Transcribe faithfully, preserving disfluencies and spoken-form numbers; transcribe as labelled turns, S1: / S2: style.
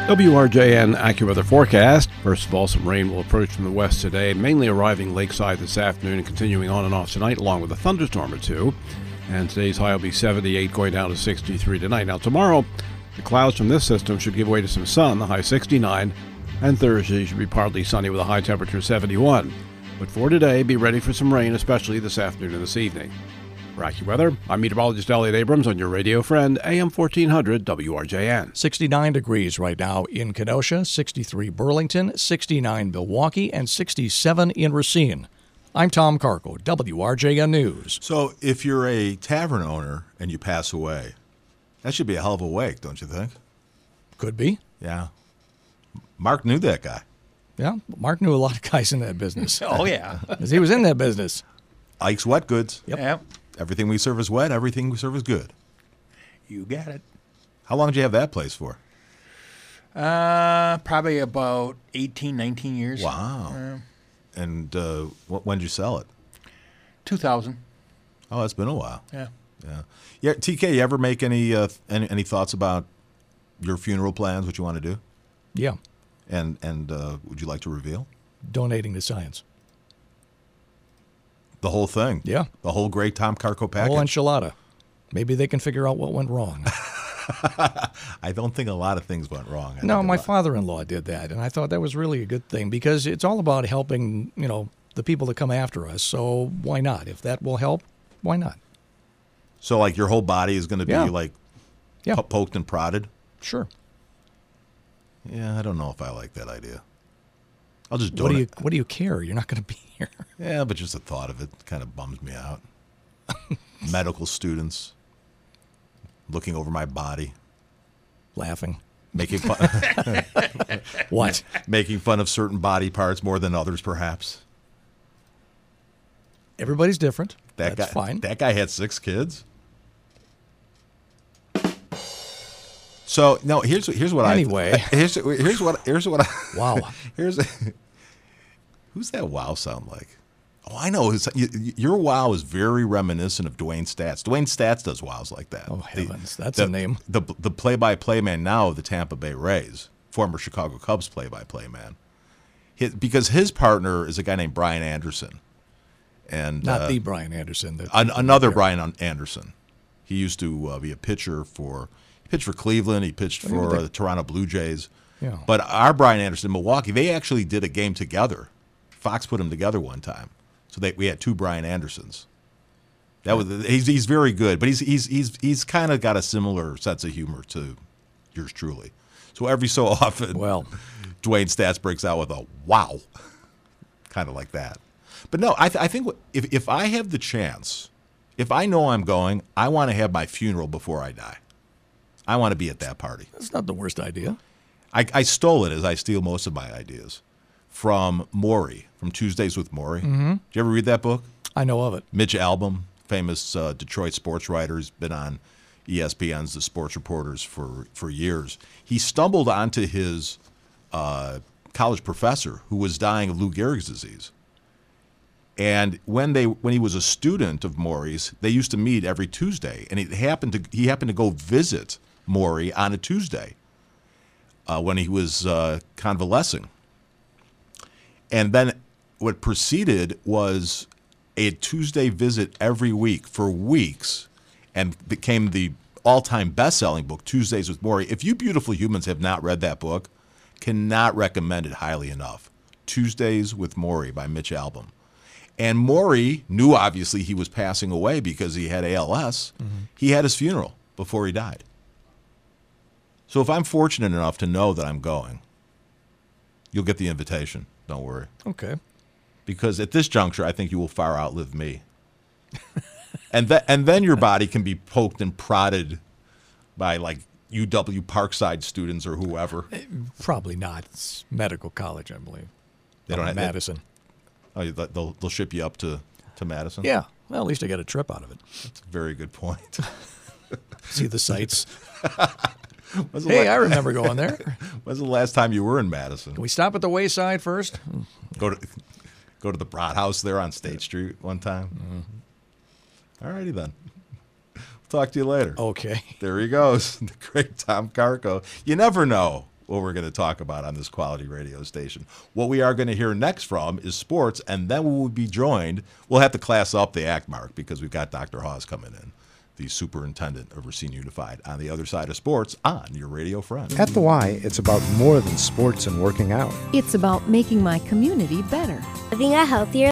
S1: W R J N AccuWeather forecast. First of all, some rain will approach from the west today, mainly arriving lakeside this afternoon and continuing on and off tonight, along with a thunderstorm or two. And today's high will be seventy-eight, going down to sixty-three tonight. Now, tomorrow, the clouds from this system should give way to some sun, the high sixty-nine, and Thursday should be partly sunny with a high temperature seventy-one. But for today, be ready for some rain, especially this afternoon and this evening. For AccuWeather, I'm meteorologist Elliot Abrams on your radio friend, A M fourteen hundred W R J N.
S2: sixty-nine degrees right now in Kenosha, sixty-three Burlington, sixty-nine Milwaukee, and sixty-seven in Racine. I'm Tom Carco, W R J N News.
S3: So if you're a tavern owner and you pass away, that should be a hell of a wake, don't you think?
S2: Could be.
S3: Yeah. Mark knew that guy.
S2: Yeah, Mark knew a lot of guys in that business.
S4: Oh, yeah.
S2: Because he was in that business.
S3: Ike's Wet Goods.
S2: Yep.
S4: Yep.
S3: Everything we serve is wet. Everything we serve is good.
S4: You got it.
S3: How long did you have that place for?
S4: Uh, probably about eighteen, nineteen years.
S3: Wow.
S4: Uh,
S3: And uh, wh- when did you sell it?
S4: two thousand.
S3: Oh, it's been a while.
S4: Yeah.
S3: Yeah. Yeah. T K, you ever make any uh, any, any thoughts about your funeral plans? What you want to do?
S2: Yeah,
S3: And and uh, would you like to reveal
S2: donating to science.
S3: the whole thing?
S2: Yeah.
S3: The whole great Tom Carco package.
S2: Whole enchilada. Maybe they can figure out what went wrong.
S3: I don't think a lot of things went wrong. I
S2: No,
S3: think a
S2: my
S3: lot-
S2: father-in-law did that, and I thought that was really a good thing because it's all about helping, you know, the people that come after us. So why not? If that will help, why not?
S3: So, like, your whole body is going to be
S2: Yeah.
S3: like
S2: Yeah,
S3: po- poked and prodded.
S2: sure.
S3: Yeah, I don't know if I like that idea. I'll just
S2: What do you
S3: donate.
S2: What do you care? You're not going to be here.
S3: Yeah, but just the thought of it kind of bums me out. Medical students looking over my body,
S2: Laughing.
S3: making fun,
S2: What?
S3: making fun of certain body parts more than others, perhaps.
S2: Everybody's different.
S3: That
S2: That's
S3: guy,
S2: fine.
S3: That guy had six kids. So no, here's here's what
S2: Anyway.
S3: I here's here's what here's what I
S2: Wow.
S3: here's who's that wow sound like? Oh, I know. It's, y- y- your wow is very reminiscent of Dwayne Stats. Dwayne Stats does wows like that.
S2: Oh,
S3: The-
S2: heavens. That's
S3: the,
S2: a name.
S3: The the play-by-play man now of the Tampa Bay Rays, former Chicago Cubs play-by-play man, His, because his partner is a guy named Brian Anderson, and
S2: Not
S3: uh,
S2: the Brian Anderson. That,
S3: an, another
S2: Yeah.
S3: Brian An- Anderson. He used to uh, be a pitcher for he pitched for Cleveland. He pitched for
S2: they-
S3: uh, the Toronto Blue Jays.
S2: Yeah.
S3: But our Brian Anderson in Milwaukee, they actually did a game together. Fox put them together one time, so they, we had two Brian Andersons. That was he's he's very good, but he's he's he's he's kind of got a similar sense of humor to yours truly. So every so often,
S2: Well.
S3: Dwayne Stats breaks out with a wow, kind of like that. But no, I, th- I think if if I have the chance, if I know I'm going, I want to have my funeral before I die. I want to be at that party.
S2: That's not the worst idea.
S3: I, I stole it, as I steal most of my ideas, from Maury, from Tuesdays with Maury. Mm-hmm. Did you ever read that book?
S2: I know of it.
S3: Mitch Albom, famous uh, Detroit sports writer, has been on E S P N's The Sports Reporters for, for years. He stumbled onto his uh, college professor who was dying of Lou Gehrig's disease. And when they when he was a student of Maury's, they used to meet every Tuesday, and it happened to he happened to go visit Maury on a Tuesday uh, when he was uh, convalescing. And then what proceeded was a Tuesday visit every week for weeks, and became the all-time best-selling book, Tuesdays with Maury. If you beautiful humans have not read that book, cannot recommend it highly enough. Tuesdays with Maury by Mitch Albom. And Maury knew, obviously, he was passing away because he had A L S. Mm-hmm. He had his funeral before he died. So if I'm fortunate enough to know that I'm going, you'll get the invitation. Don't worry.
S2: Okay.
S3: Because at this juncture, I think you will far outlive me. and, th- and then your body can be poked and prodded by, like, U W Parkside students or whoever.
S2: Probably not. It's medical college, I believe.
S3: They don't
S2: Up in
S3: have-
S2: Madison.
S3: Oh, they'll, they'll ship you up to, to Madison?
S2: Yeah. Well, at least I got a trip out of it.
S3: That's a very good point.
S2: See the sights.
S3: When's the
S2: Hey,
S3: la-
S2: I remember going there.
S3: When's the last time you were in Madison?
S2: Can we stop at the Wayside first?
S3: Go to go to the Brat House there on State Street one time? Mm-hmm. All righty then. Talk to you later.
S2: Okay.
S3: There he goes, the great Tom Carco. You never know what we're going to talk about on this quality radio station. What we are going to hear next from is sports, and then we will be joined. We'll have to class up the act, Mark, because we've got Doctor Hawes coming in, the superintendent of Racine Unified, on the other side of sports on your radio friend.
S5: At the Y, it's about more than sports and working out.
S6: It's about making my community better.
S7: Living a healthier